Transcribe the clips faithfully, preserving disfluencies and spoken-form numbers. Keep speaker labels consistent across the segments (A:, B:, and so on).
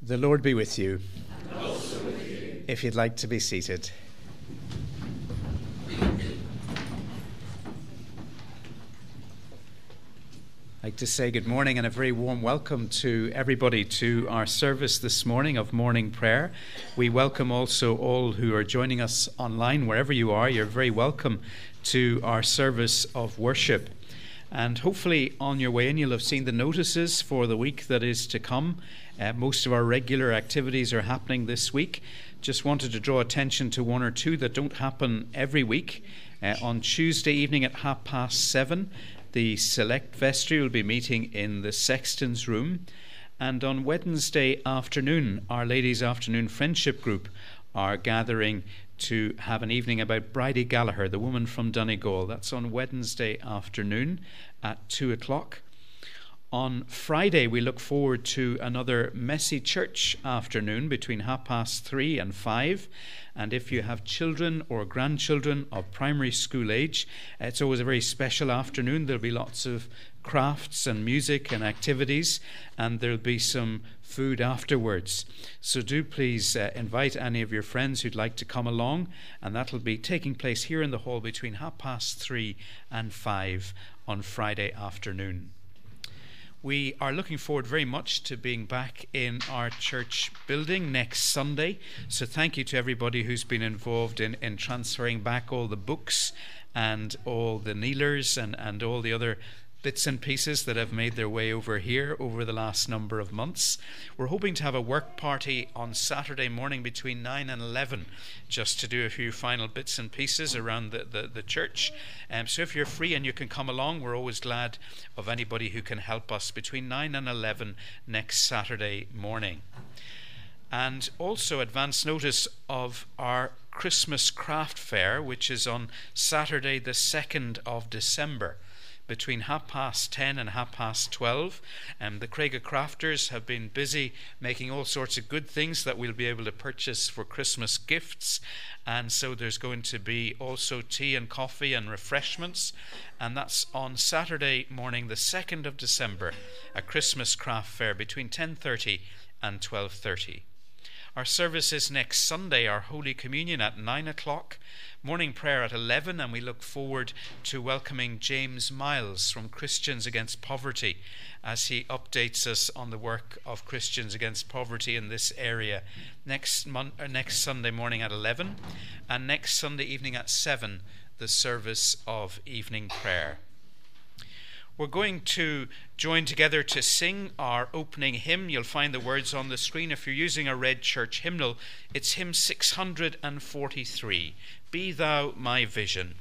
A: The Lord be with you.
B: And also with you.
A: If you'd like to be seated. I'd like to say good morning and a very warm welcome to everybody to our service this morning of morning prayer. We welcome also all who are joining us online, wherever you are. You're very welcome to our service of worship. And hopefully on your way in you'll have seen the notices for the week that is to come. Uh, most of our regular activities are happening this week. Just wanted to draw attention to one or two that don't happen every week. Uh, on Tuesday evening at half past seven, the Select Vestry will be meeting in the Sexton's Room. And on Wednesday afternoon, Our Ladies Afternoon Friendship Group are gathering to have an evening about Bridie Gallagher, the woman from Donegal. That's on Wednesday afternoon at two o'clock. On Friday, we look forward to another messy church afternoon between half past three and five. And if you have children or grandchildren of primary school age, it's always a very special afternoon. There'll be lots of crafts and music and activities, and there'll be some food afterwards. So do please uh, invite any of your friends who'd like to come along, and that'll be taking place here in the hall between half past three and five on Friday afternoon. We are looking forward very much to being back in our church building next Sunday. So thank you to everybody who's been involved in, in transferring back all the books and all the kneelers and, and all the other bits and pieces that have made their way over here over the last number of months. We're hoping to have a work party on Saturday morning between nine and eleven, just to do a few final bits and pieces around the, the, the church. Um, so if you're free and you can come along, we're always glad of anybody who can help us between nine and eleven next Saturday morning. And also advance notice of our Christmas craft fair, which is on Saturday the second of December. Between half past ten and half past twelve. Um, the Craiga Crafters have been busy making all sorts of good things that we'll be able to purchase for Christmas gifts. And so there's going to be also tea and coffee and refreshments. And that's on Saturday morning, the second of December, a Christmas craft fair between ten thirty and twelve thirty. Our service is next Sunday, our Holy Communion at nine o'clock, morning prayer at eleven, and we look forward to welcoming James Miles from Christians Against Poverty as he updates us on the work of Christians Against Poverty in this area next, mon- or next Sunday morning at eleven, and next Sunday evening at seven, the service of evening prayer. We're going to join together to sing our opening hymn. You'll find the words on the screen. If you're using a red church hymnal, it's hymn six hundred forty-three, Be Thou My Vision.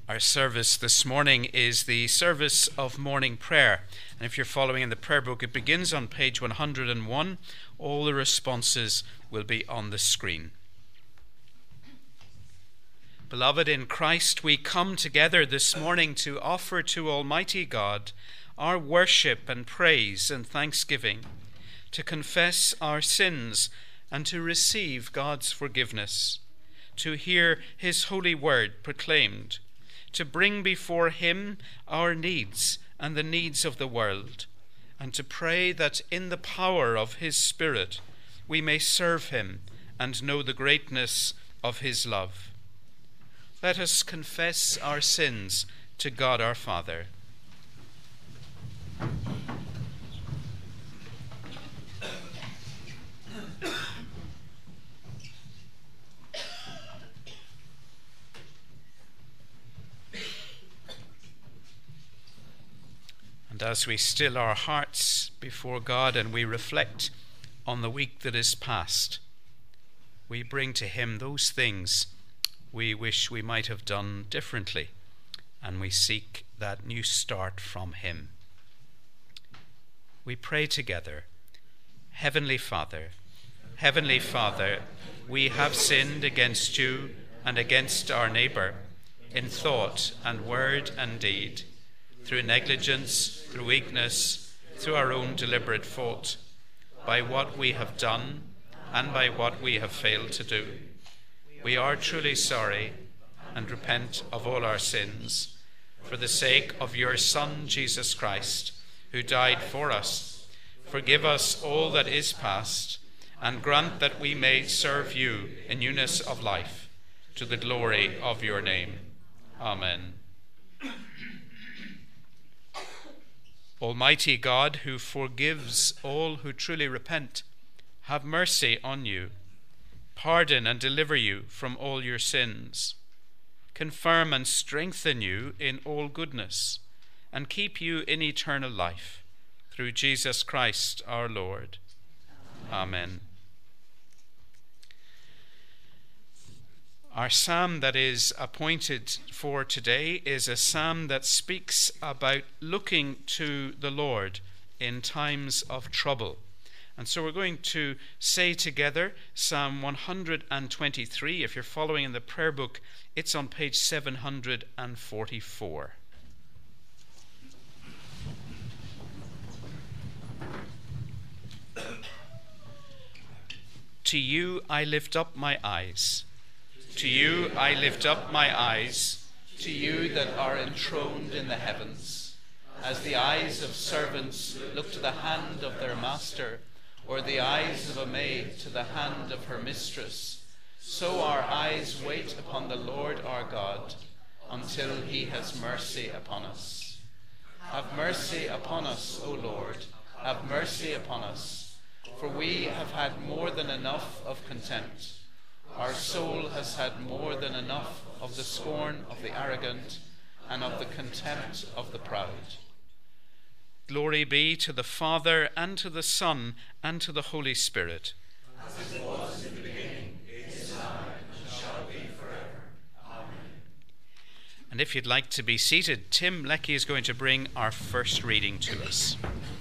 A: Our service this morning is the service of morning prayer. And if you're following in the prayer book, it begins on page one hundred and one. All the responses will be on the screen. Beloved in Christ, we come together this morning to offer to Almighty God our worship and praise and thanksgiving, to confess our sins and to receive God's forgiveness, to hear his holy word proclaimed, to bring before him our needs and the needs of the world, and to pray that in the power of his Spirit we may serve him and know the greatness of his love. Let us confess our sins to God our Father. And as we still our hearts before God and we reflect on the week that is past, we bring to him those things we wish we might have done differently, and we seek that new start from him. We pray together. Heavenly Father, Heavenly Father, we have sinned against you and against our neighbour in thought and word and deed, through negligence, through weakness, through our own deliberate fault, by what we have done and by what we have failed to do. We are truly sorry and repent of all our sins for the sake of your Son, Jesus Christ, who died for us. Forgive us all that is past, and grant that we may serve you in newness of life, to the glory of your name. Amen. Almighty God, who forgives all who truly repent, have mercy on you, pardon and deliver you from all your sins, confirm and strengthen you in all goodness, and keep you in eternal life, through Jesus Christ our Lord. Amen. Our psalm that is appointed for today is a psalm that speaks about looking to the Lord in times of trouble. And so we're going to say together Psalm one hundred twenty-three. If you're following in the prayer book, it's on page seven hundred forty-four. To you I lift up my eyes. To you I lift up my eyes, to you that are enthroned in the heavens. As the eyes of servants look to the hand of their master, or the eyes of a maid to the hand of her mistress, so our eyes wait upon the Lord our God, until he has mercy upon us. Have mercy upon us, O Lord, have mercy upon us, for we have had more than enough of contempt. Our soul has had more than enough of the scorn of the arrogant and of the contempt of the proud. Glory be to the Father, and to the Son, and to the Holy Spirit. As it was in the beginning, is now, and shall be forever. Amen. And if you'd like to be seated, Tim Leckie is going to bring our first reading to us.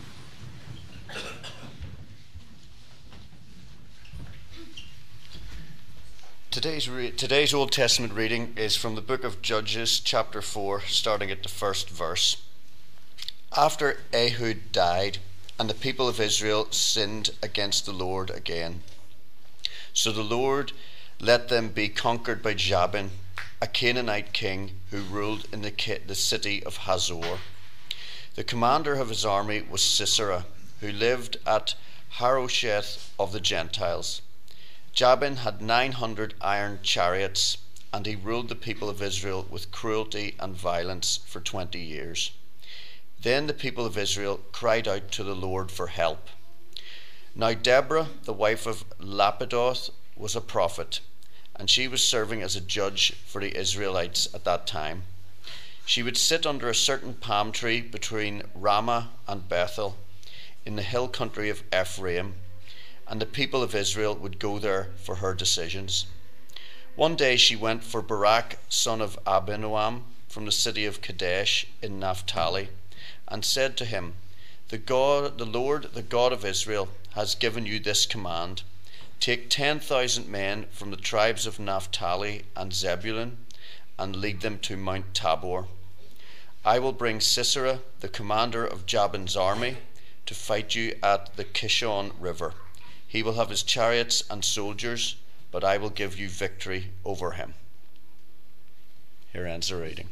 C: Today's, re- today's Old Testament reading is from the book of Judges, chapter four, starting at the first verse. After Ehud died, and the people of Israel sinned against the Lord again. So the Lord let them be conquered by Jabin, a Canaanite king who ruled in the, the city of Hazor. The commander of his army was Sisera, who lived at Harosheth of the Gentiles. Jabin had nine hundred iron chariots, and he ruled the people of Israel with cruelty and violence for twenty years. Then the people of Israel cried out to the Lord for help. Now Deborah, the wife of Lapidoth, was a prophet, and she was serving as a judge for the Israelites at that time. She would sit under a certain palm tree between Ramah and Bethel in the hill country of Ephraim, and the people of Israel would go there for her decisions. One day she went for Barak, son of Abinoam, from the city of Kadesh in Naphtali, and said to him, The God, the Lord, the God of Israel, has given you this command: Take ten thousand men from the tribes of Naphtali and Zebulun, and lead them to Mount Tabor. I will bring Sisera, the commander of Jabin's army, to fight you at the Kishon River. He will have his chariots and soldiers, but I will give you victory over him. Here ends the reading.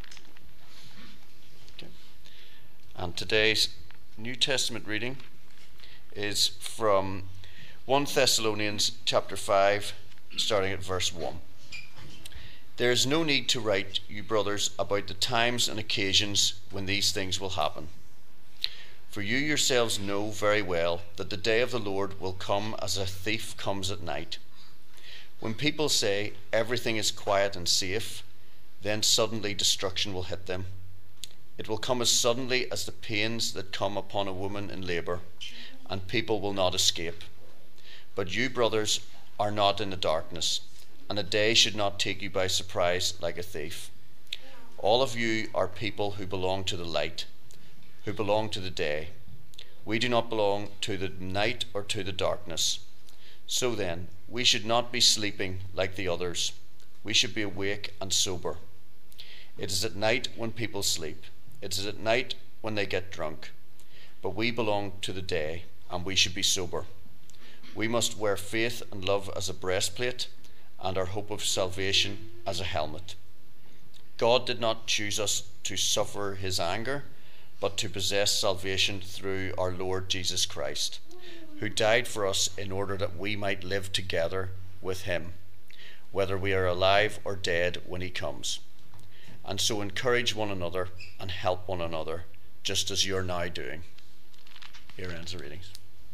C: Okay. And today's New Testament reading is from First Thessalonians chapter five, starting at verse one. There is no need to write you, brothers, about the times and occasions when these things will happen. For you yourselves know very well that the day of the Lord will come as a thief comes at night. When people say everything is quiet and safe, then suddenly destruction will hit them. It will come as suddenly as the pains that come upon a woman in labor, and people will not escape. But you, brothers, are not in the darkness, and a day should not take you by surprise like a thief. All of you are people who belong to the light, who belong to the day. We do not belong to the night or to the darkness. So then, we should not be sleeping like the others. We should be awake and sober. It is at night when people sleep. It is at night when they get drunk. But we belong to the day, and we should be sober. We must wear faith and love as a breastplate, and our hope of salvation as a helmet. God did not choose us to suffer his anger, but to possess salvation through our Lord Jesus Christ, who died for us in order that we might live together with him, whether we are alive or dead when he comes. And so encourage one another and help one another, just as you're now doing. Here ends the readings.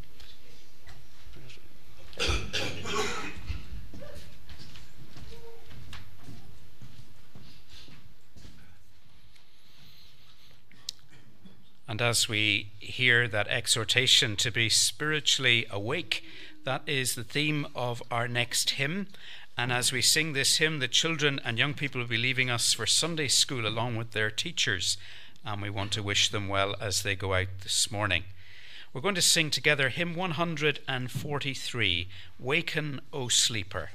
A: And as we hear that exhortation to be spiritually awake, that is the theme of our next hymn. And as we sing this hymn, the children and young people will be leaving us for Sunday school along with their teachers. And we want to wish them well as they go out this morning. We're going to sing together hymn one hundred forty-three, Waken, O Sleeper.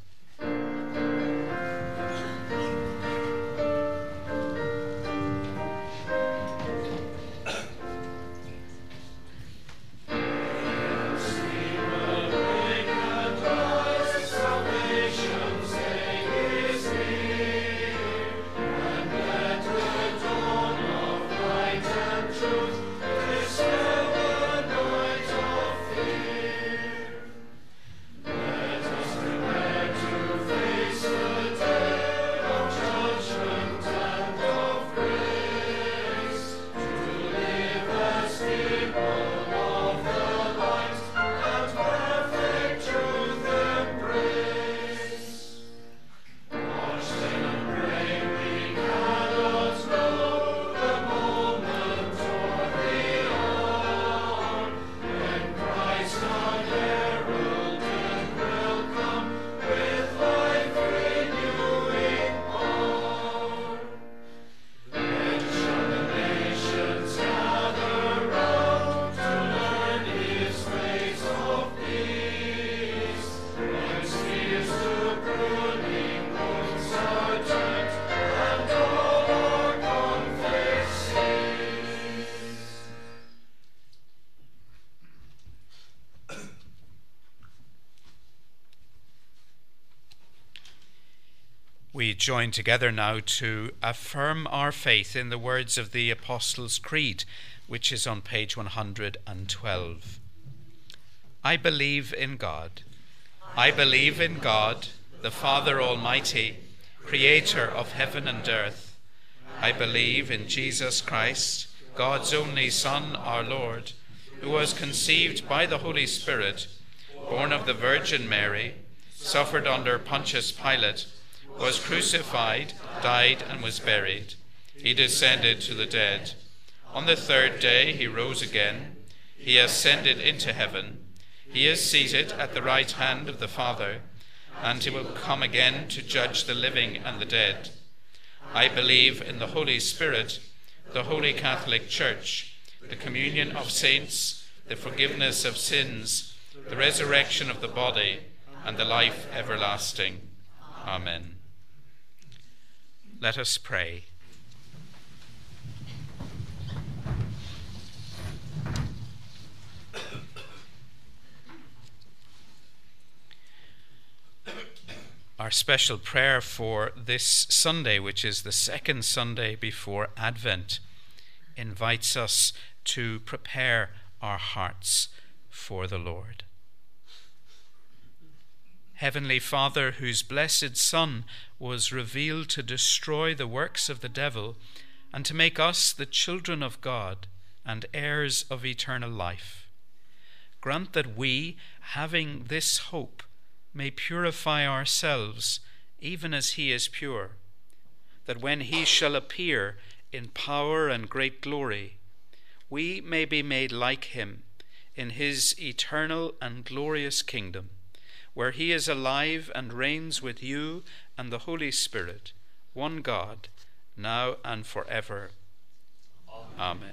A: We join together now to affirm our faith in the words of the Apostles' Creed, which is on page one hundred twelve. I believe in God. I believe in God, the Father Almighty, creator of heaven and earth. I believe in Jesus Christ, God's only Son, our Lord, who was conceived by the Holy Spirit, born of the Virgin Mary, suffered under Pontius Pilate, was crucified, died, and was buried. He descended to the dead. On the third day he rose again. He ascended into heaven. He is seated at the right hand of the Father, and he will come again to judge the living and the dead. I believe in the Holy Spirit, the Holy Catholic Church, the communion of saints, the forgiveness of sins, the resurrection of the body, and the life everlasting. Amen. Let us pray. Our special prayer for this Sunday, which is the second Sunday before Advent, invites us to prepare our hearts for the Lord. Heavenly Father, whose blessed Son was revealed to destroy the works of the devil and to make us the children of God and heirs of eternal life, grant that we, having this hope, may purify ourselves even as he is pure, that when he shall appear in power and great glory, we may be made like him in his eternal and glorious kingdom, where he is alive and reigns with you and the Holy Spirit, one God, now and forever. Amen. Amen.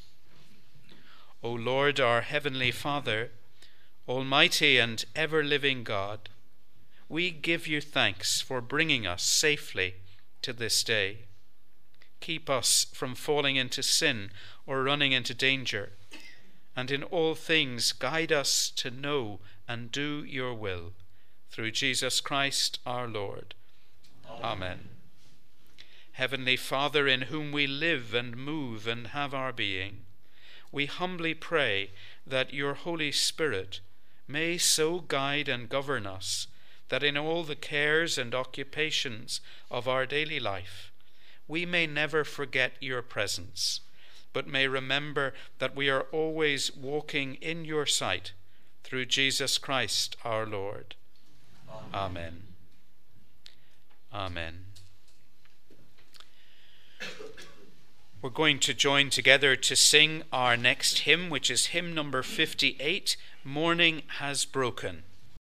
A: O Lord, our heavenly Father, Almighty and ever-living God, we give you thanks for bringing us safely to this day. Keep us from falling into sin or running into danger, and in all things guide us to know and do your will, through Jesus Christ our Lord. Amen. Amen. Heavenly Father, in whom we live and move and have our being, we humbly pray that your Holy Spirit may so guide and govern us that in all the cares and occupations of our daily life we may never forget your presence, but may remember that we are always walking in your sight, through Jesus Christ our Lord. Amen. Amen. We're going to join together to sing our next hymn, which is hymn number fifty-eight, Morning Has Broken.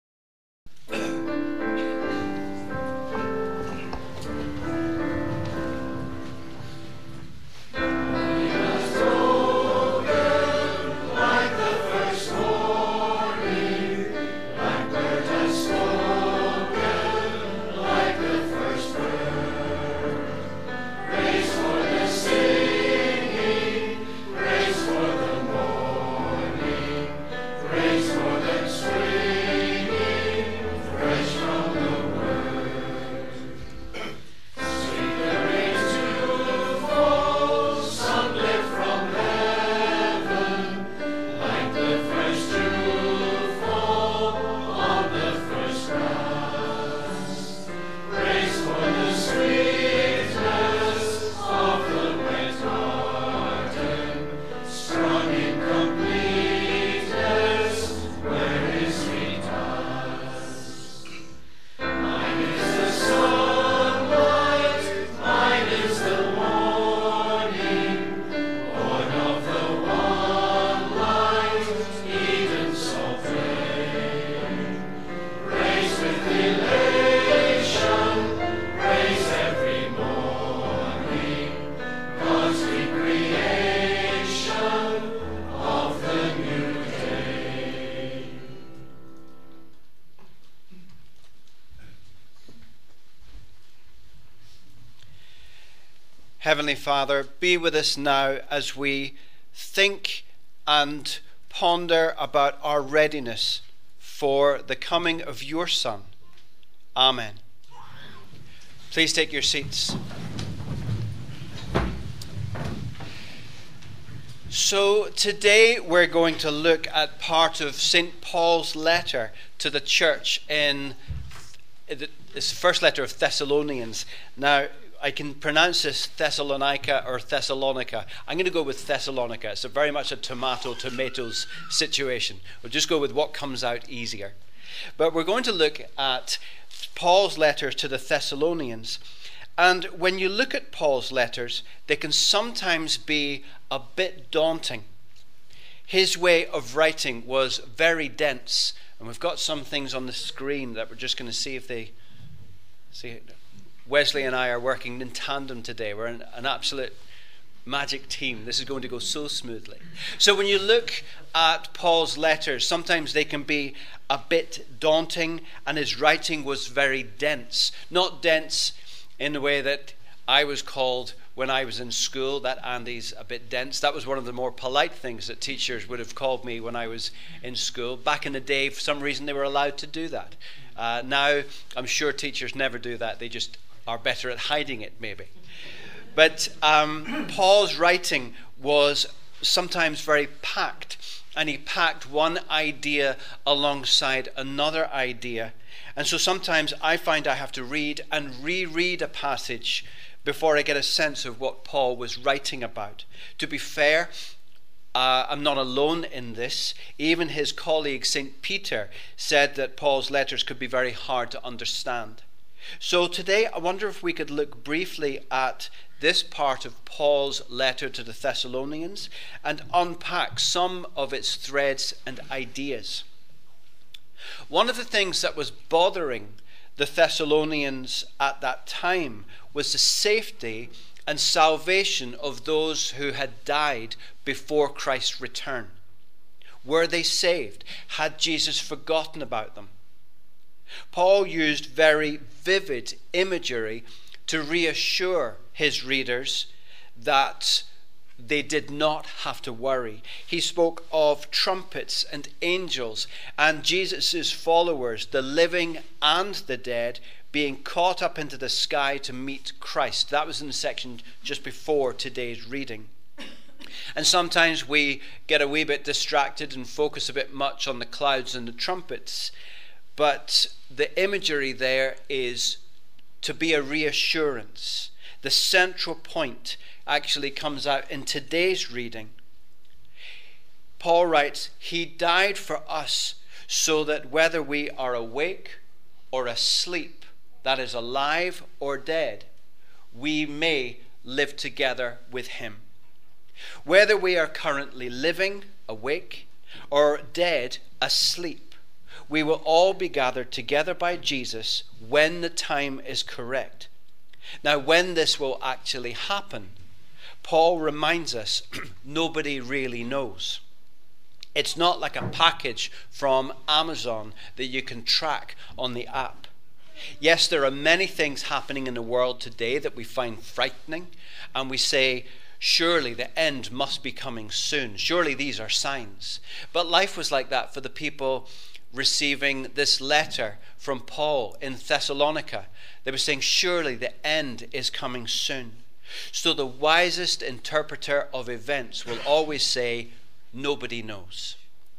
D: Heavenly Father, be with us now as we think and ponder about our readiness for the coming of your Son. Amen. Please take your seats. So today we're going to look at part of Saint Paul's letter to the church in this first letter of Thessalonians. Now, I can pronounce this Thessalonica or Thessalonica. I'm going to go with Thessalonica. It's a very much a tomato, tomatoes situation. We'll just go with what comes out easier. But we're going to look at Paul's letter to the Thessalonians. And when you look at Paul's letters, they can sometimes be a bit daunting. His way of writing was very dense. And we've got some things on the screen that we're just going to see if they see it. Wesley and I are working in tandem today. We're an, an absolute magic team. This is going to go so smoothly. So when you look at Paul's letters, sometimes they can be a bit daunting, and his writing was very dense. Not dense in the way that I was called when I was in school, that Andy's a bit dense. That was one of the more polite things that teachers would have called me when I was in school. Back in the day, for some reason, they were allowed to do that. Uh, now, I'm sure teachers never do that. They just are better at hiding it, maybe. But um, Paul's writing was sometimes very packed, and he packed one idea alongside another idea. And so sometimes I find I have to read and reread a passage before I get a sense of what Paul was writing about. To be fair, uh, I'm not alone in this. Even his colleague, Saint Peter, said that Paul's letters could be very hard to understand. So today, I wonder if we could look briefly at this part of Paul's letter to the Thessalonians and unpack some of its threads and ideas. One of the things that was bothering the Thessalonians at that time was the safety and salvation of those who had died before Christ's return. Were they saved? Had Jesus forgotten about them? Paul used very vivid imagery to reassure his readers that they did not have to worry. He spoke of trumpets and angels and Jesus' followers, the living and the dead, being caught up into the sky to meet Christ. That was in the section just before today's reading. And sometimes we get a wee bit distracted and focus a bit much on the clouds and the trumpets. But the imagery there is to be a reassurance. The central point actually comes out in today's reading. Paul writes, he died for us so that whether we are awake or asleep, that is alive or dead, we may live together with him. Whether we are currently living, awake, or dead, asleep, we will all be gathered together by Jesus when the time is correct. Now, when this will actually happen, Paul reminds us nobody really knows. It's not like a package from Amazon that you can track on the app. Yes, there are many things happening in the world today that we find frightening, and we say, surely the end must be coming soon. Surely these are signs. But life was like that for the people receiving this letter from Paul in Thessalonica. They were saying, surely the end is coming soon. So the wisest interpreter of events will always say, nobody knows.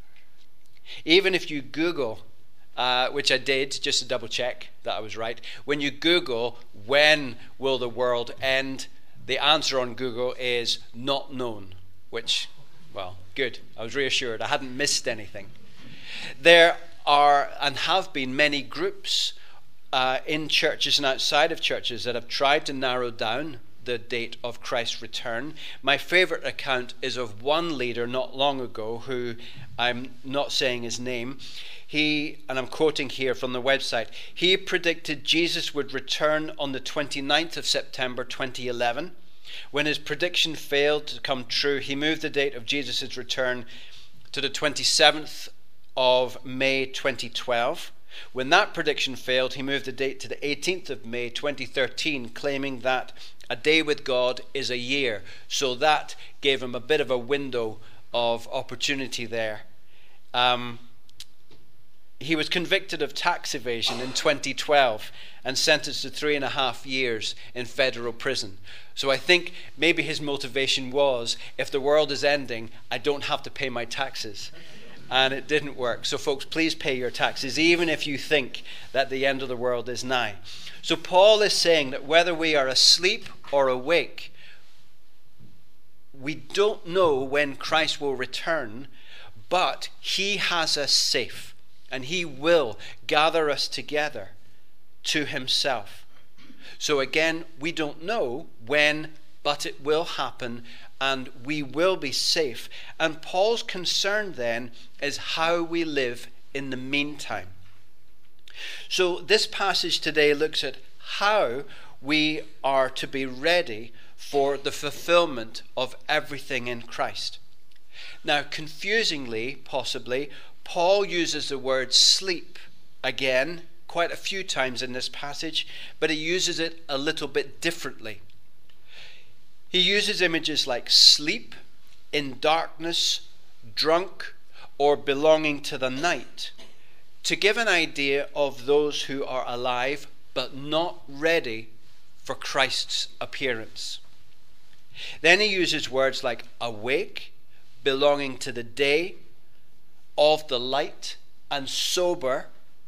D: Even if you Google, uh, which I did just to double check that I was right, when you Google, when will the world end, the answer on Google is not known, which, well, good. I was reassured. I hadn't missed anything. There are and have been many groups uh, in churches and outside of churches that have tried to narrow down the date of Christ's return. My favorite account is of one leader not long ago who, I'm not saying his name, he, and I'm quoting here from the website, he predicted Jesus would return on the twenty-ninth of September twenty eleven. When his prediction failed to come true, he moved the date of Jesus' return to the twenty-seventh of May twenty twelve. When that prediction failed, he moved the date to the eighteenth of May twenty thirteen, claiming that a day with God is a year. So that gave him a bit of a window of opportunity there. Um, he was convicted of tax evasion in twenty twelve and sentenced to three and a half years in federal prison. So I think maybe his motivation was, if the world is ending, I don't have to pay my taxes. And it didn't work. So folks, please pay your taxes, even if you think that the end of the world is nigh. So Paul is saying that whether we are asleep or awake, we don't know when Christ will return, but he has us safe, and he will gather us together to himself. So again, we don't know when, but it will happen, and we will be safe. And Paul's concern then is how we live in the meantime. So this passage today looks at how we are to be ready for the fulfillment of everything in Christ. Now, confusingly, possibly, Paul uses the word sleep again quite a few times in this passage, but he uses it a little bit differently. He uses images like sleep, in darkness, drunk, or belonging to the night, to give an idea of those who are alive but not ready for Christ's appearance. Then he uses words like awake, belonging to the day, of the light, and sober,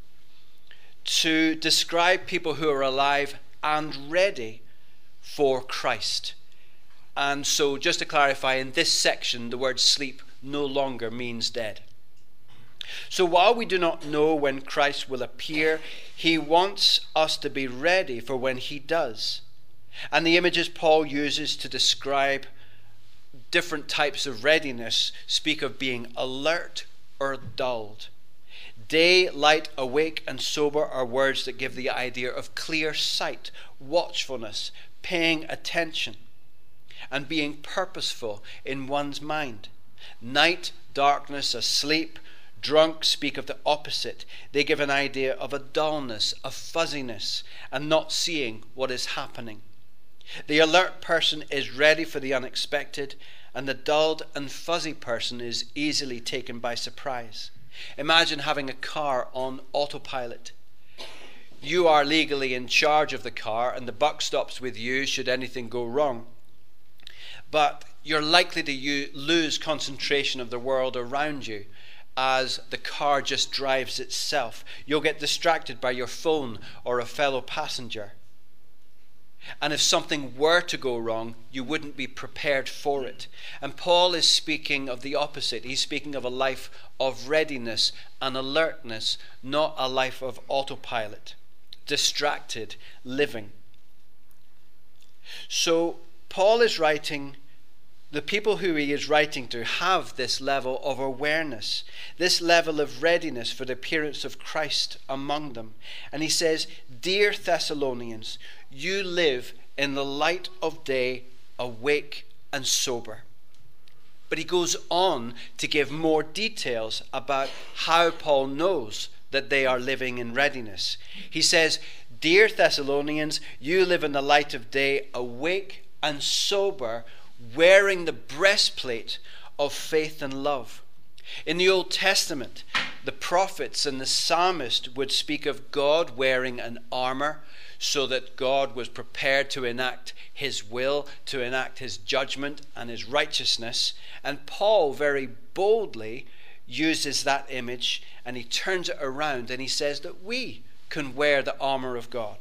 D: to describe people who are alive and ready for Christ. And so, just to clarify, in this section, the word sleep no longer means dead. So while we do not know when Christ will appear, he wants us to be ready for when he does. And the images Paul uses to describe different types of readiness speak of being alert or dulled. Day, light, awake, and sober are words that give the idea of clear sight, watchfulness, paying attention, and being purposeful in one's mind. Night, darkness, asleep, drunk speak of the opposite. They give an idea of a dullness, a fuzziness, and not seeing what is happening. The alert person is ready for the unexpected, and the dulled and fuzzy person is easily taken by surprise. Imagine having a car on autopilot. You are legally in charge of the car, and the buck stops with you should anything go wrong. But you're likely to u- lose concentration of the world around you as the car just drives itself. You'll get distracted by your phone or a fellow passenger. And if something were to go wrong, you wouldn't be prepared for it. And Paul is speaking of the opposite. He's speaking of a life of readiness and alertness, not a life of autopilot, distracted living. So Paul is writing, the people who he is writing to have this level of awareness, this level of readiness for the appearance of Christ among them. And he says, "Dear Thessalonians, you live in the light of day, awake and sober." But he goes on to give more details about how Paul knows that they are living in readiness. He says, "Dear Thessalonians, you live in the light of day, awake and sober, wearing the breastplate of faith and love." In the Old Testament, the prophets and the psalmist would speak of God wearing an armor so that God was prepared to enact his will, to enact his judgment and his righteousness. And Paul very boldly uses that image, and he turns it around and he says that we can wear the armor of God.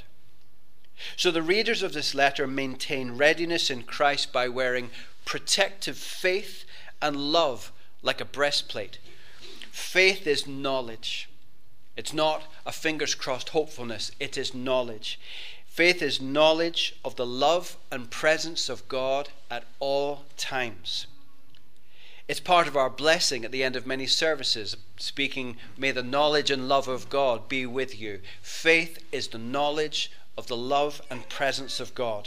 D: So the readers of this letter maintain readiness in Christ by wearing protective faith and love like a breastplate. Faith is knowledge. It's not a fingers crossed hopefulness. It is knowledge. Faith is knowledge of the love and presence of God at all times. It's part of our blessing at the end of many services, speaking, "May the knowledge and love of God be with you." Faith is the knowledge of the love and presence of God.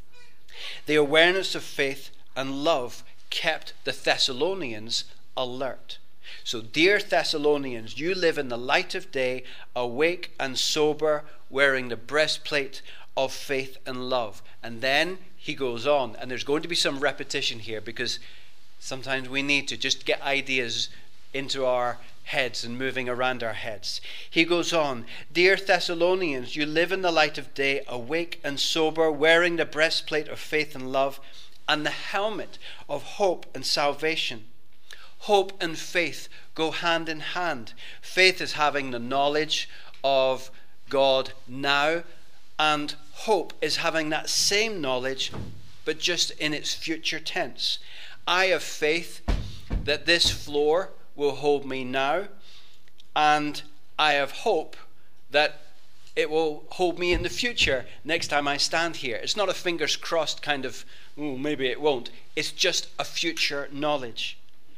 D: The awareness of faith and love kept the Thessalonians alert. So, dear Thessalonians, you live in the light of day, awake and sober, wearing the breastplate of faith and love. And then he goes on, and there's going to be some repetition here because sometimes we need to just get ideas into our heads and moving around our heads. He goes on, "Dear Thessalonians, you live in the light of day, awake and sober, wearing the breastplate of faith and love, and the helmet of hope and salvation." Hope and faith go hand in hand. Faith is having the knowledge of God now, and hope is having that same knowledge, but just in its future tense. I have faith that this floor will hold me now, and I have hope that it will hold me in the future next time I stand here. It's not a fingers crossed kind of, oh, maybe it won't. It's just a future knowledge.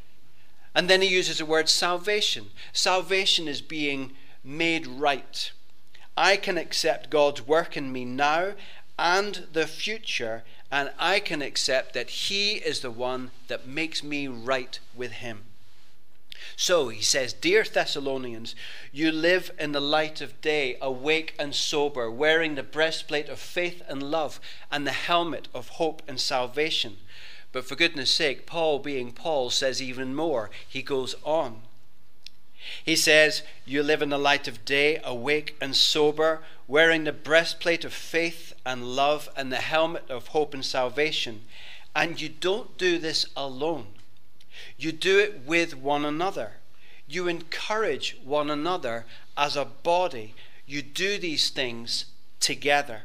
D: And then he uses the word salvation. Salvation is being made right. I can accept God's work in me now and the future, and I can accept that he is the one that makes me right with him. So he says, dear Thessalonians, you live in the light of day, awake and sober, wearing the breastplate of faith and love and the helmet of hope and salvation. But for goodness sake, Paul, being Paul, says even more. He goes on. He says, you live in the light of day, awake and sober, wearing the breastplate of faith and love and the helmet of hope and salvation. And you don't do this alone. You do it with one another. You encourage one another as a body. You do these things together.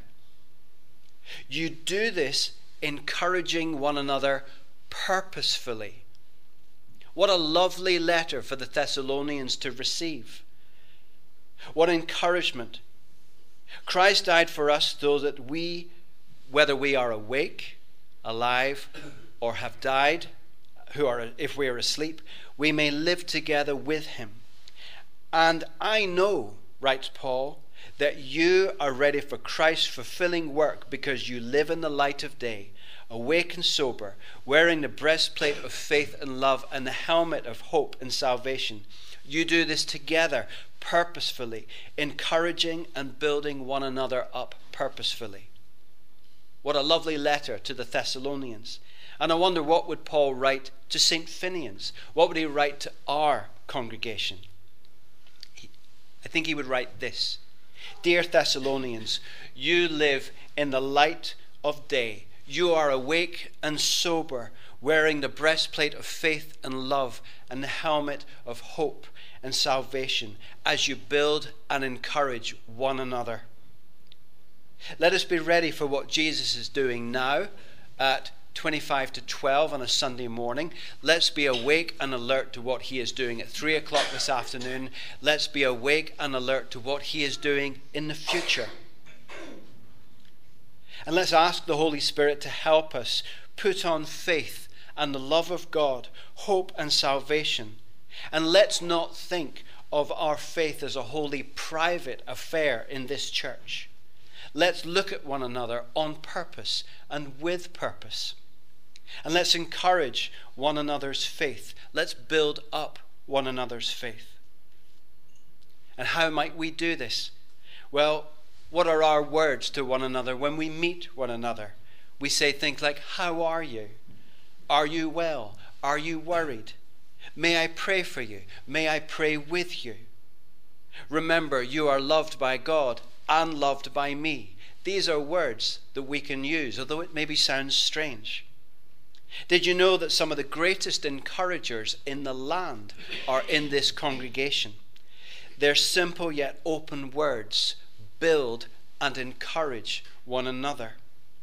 D: You do this encouraging one another purposefully. What a lovely letter for the Thessalonians to receive. What encouragement. Christ died for us so that we, whether we are awake, alive, or have died, who are, if we are asleep, we may live together with him. And I know, writes Paul, that you are ready for Christ's fulfilling work because you live in the light of day, awake and sober, wearing the breastplate of faith and love and the helmet of hope and salvation. You do this together, purposefully, encouraging and building one another up purposefully. What a lovely letter to the Thessalonians. And I wonder, what would Paul write to Saint Finians? What would he write to our congregation? He, I think he would write this. Dear Thessalonians, you live in the light of day. You are awake and sober, wearing the breastplate of faith and love and the helmet of hope and salvation as you build and encourage one another. Let us be ready for what Jesus is doing now at twenty-five to twelve on a Sunday morning. Let's be awake and alert to what he is doing at three o'clock this afternoon. Let's be awake and alert to what he is doing in the future. And let's ask the Holy Spirit to help us put on faith and the love of God, hope and salvation. And let's not think of our faith as a wholly private affair in this church. Let's look at one another on purpose and with purpose. And let's encourage one another's faith. Let's build up one another's faith. And how might we do this? Well, what are our words to one another when we meet one another? We say things like, how are you? Are you well? Are you worried? May I pray for you? May I pray with you? Remember, you are loved by God and loved by me. These are words that we can use, although it maybe sounds strange. Did you know that some of the greatest encouragers in the land are in this congregation? Their simple yet open words build and encourage one another.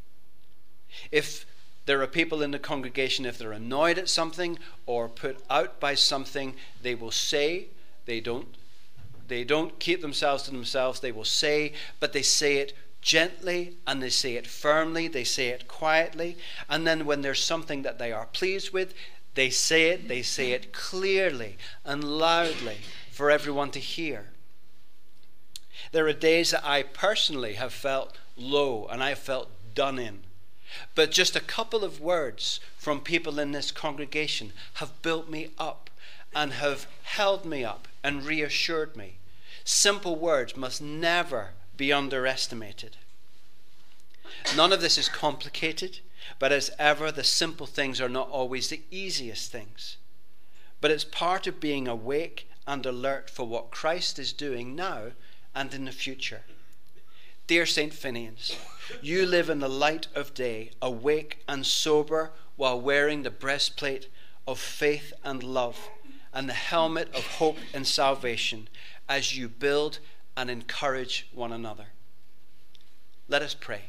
D: If there are people in the congregation, if they're annoyed at something or put out by something, they will say, they don't, they don't keep themselves to themselves, they will say, but they say it gently and they say it firmly, they say it quietly, and then when there's something that they are pleased with, they say it, they say it clearly and loudly for everyone to hear. There are days that I personally have felt low and I felt done in. But just a couple of words from people in this congregation have built me up and have held me up and reassured me. Simple words must never be underestimated. None of this is complicated, but as ever, the simple things are not always the easiest things. But it's part of being awake and alert for what Christ is doing now and in the future. Dear Saint Finians, you live in the light of day, awake and sober, while wearing the breastplate of faith and love and the helmet of hope and salvation as you build and encourage one another. Let us pray.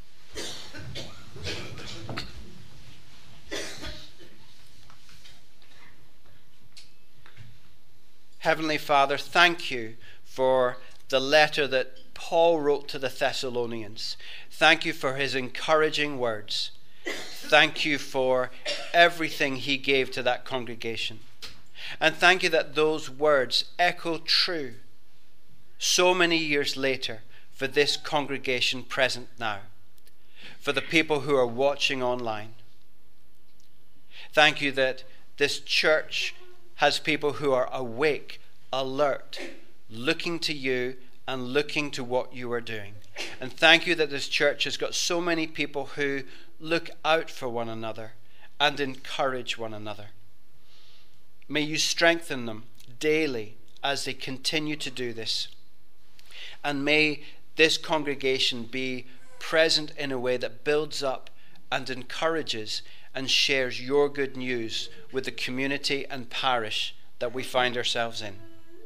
D: Heavenly Father, thank you for the letter that Paul wrote to the Thessalonians. Thank you for his encouraging words. Thank you for everything he gave to that congregation. And thank you that those words echo true so many years later for this congregation present now, for the people who are watching online. Thank you that this church has people who are awake, alert, looking to you and looking to what you are doing. And thank you that this church has got so many people who look out for one another and encourage one another. May you strengthen them daily as they continue to do this. And may this congregation be present in a way that builds up and encourages and shares your good news with the community and parish that we find ourselves in.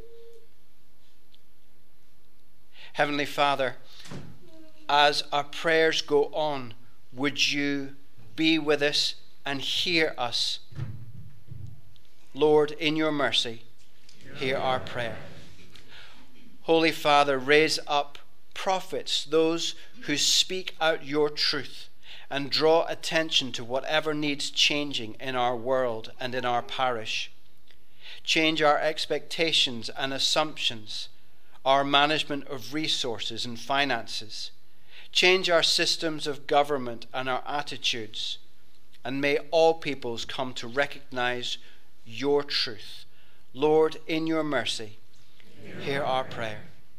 D: Heavenly Father, as our prayers go on, would you be with us and hear us? Lord, in your mercy, hear our prayer. Holy Father, raise up prophets, those who speak out your truth and draw attention to whatever needs changing in our world and in our parish. Change our expectations and assumptions, our management of resources and finances. Change our systems of government and our attitudes. And may all peoples come to recognize your truth. Lord, in your mercy, hear our prayer.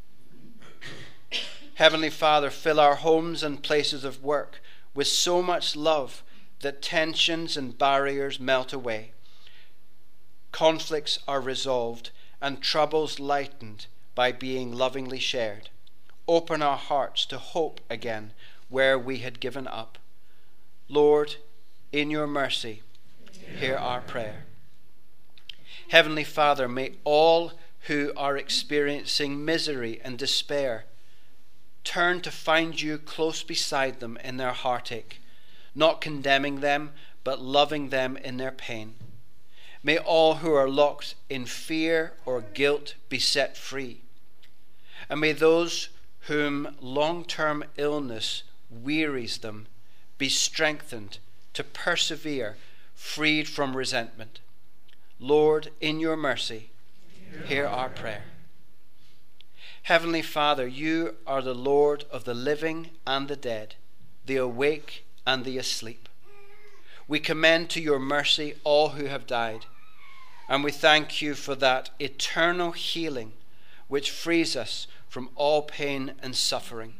D: Heavenly Father, fill our homes and places of work with so much love that tensions and barriers melt away. Conflicts are resolved and troubles lightened by being lovingly shared. Open our hearts to hope again where we had given up. Lord, in your mercy, hear our prayer. Heavenly Father, may all who are experiencing misery and despair turn to find you close beside them in their heartache, not condemning them, but loving them in their pain. May all who are locked in fear or guilt be set free. And may those whom long-term illness wearies them be strengthened to persevere, freed from resentment. Lord, in your mercy, hear our prayer. Heavenly Father, you are the Lord of the living and the dead, the awake and the asleep. We commend to your mercy all who have died, and we thank you for that eternal healing which frees us from all pain and suffering.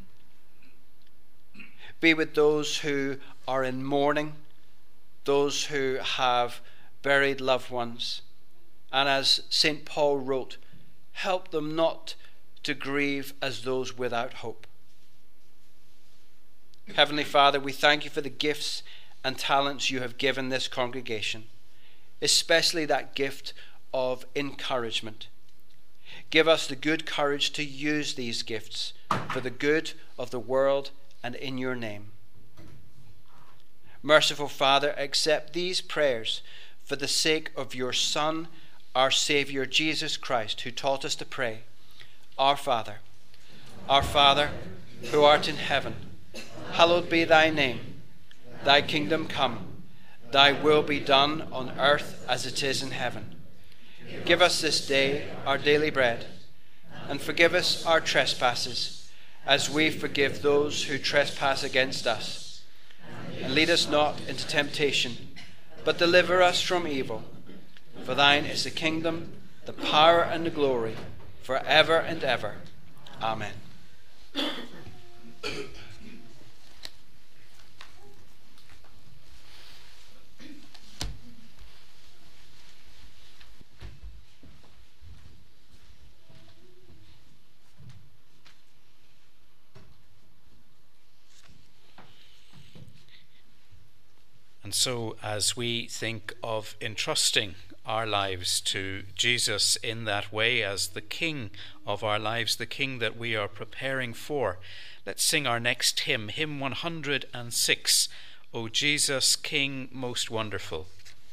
D: Be with those who are in mourning, those who have buried loved ones, and as Saint Paul wrote, help them not to grieve as those without hope. Heavenly Father, we thank you for the gifts and talents you have given this congregation, especially that gift of encouragement. Give us the good courage to use these gifts for the good of the world and in your name. Merciful Father, accept these prayers for the sake of your Son, our Saviour Jesus Christ, who taught us to pray. Our Father, our Father, who art in heaven, hallowed be thy name. Thy kingdom come, thy will be done on earth as it is in heaven. Give us this day our daily bread, and forgive us our trespasses, as we forgive those who trespass against us. And lead us not into temptation, but deliver us from evil. For thine is the kingdom, the power, and the glory, forever and ever. Amen.
A: And so, as we think of entrusting our lives to Jesus in that way as the King of our lives, the King that we are preparing for, let's sing our next hymn, hymn one hundred six, O Jesus, King most wonderful.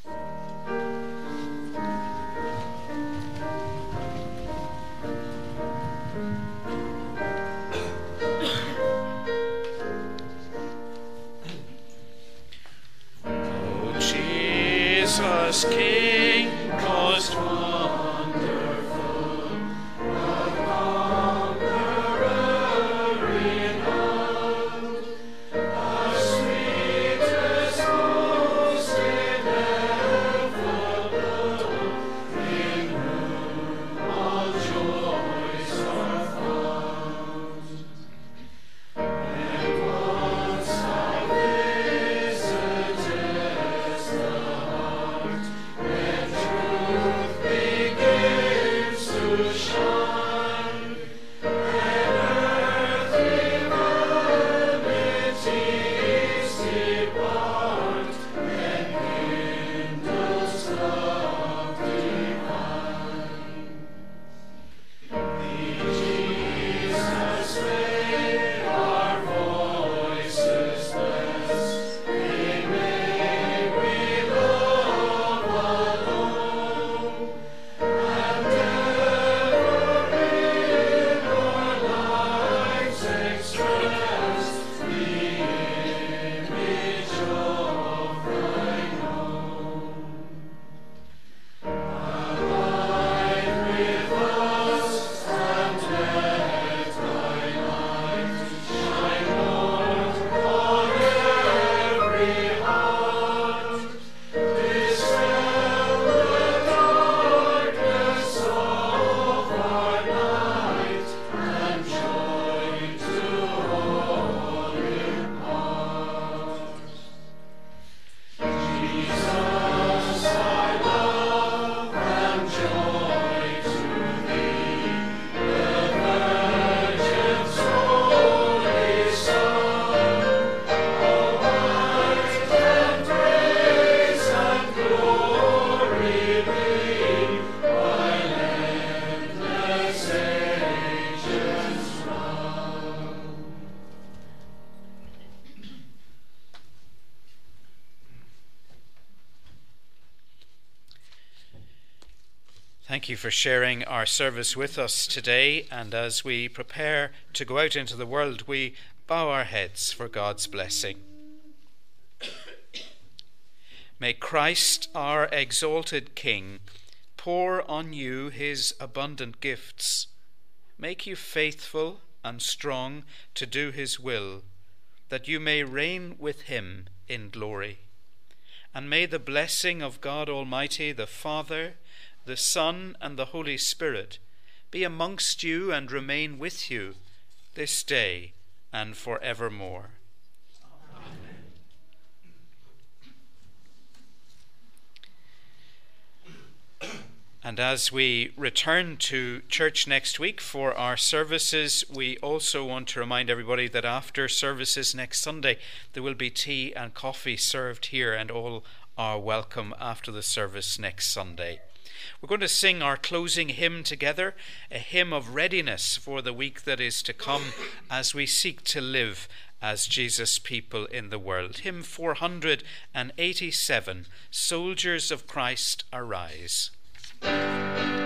A: O Jesus, King most wonderful, the conqueror Thank you for sharing our service with us today, and as we prepare to go out into the world, we bow our heads for God's blessing. May Christ, our exalted King, pour on you his abundant gifts, make you faithful and strong to do his will, that you may reign with him in glory. And may the blessing of God Almighty, the Father, the Son, and the Holy Spirit be amongst you and remain with you this day and forevermore. Amen. And as we return to church next week for our services, we also want to remind everybody that after services next Sunday, there will be tea and coffee served here, and all are welcome after the service next Sunday. We're going to sing our closing hymn together, a hymn of readiness for the week that is to come as we seek to live as Jesus' people in the world. Hymn four hundred eighty-seven, Soldiers of Christ Arise.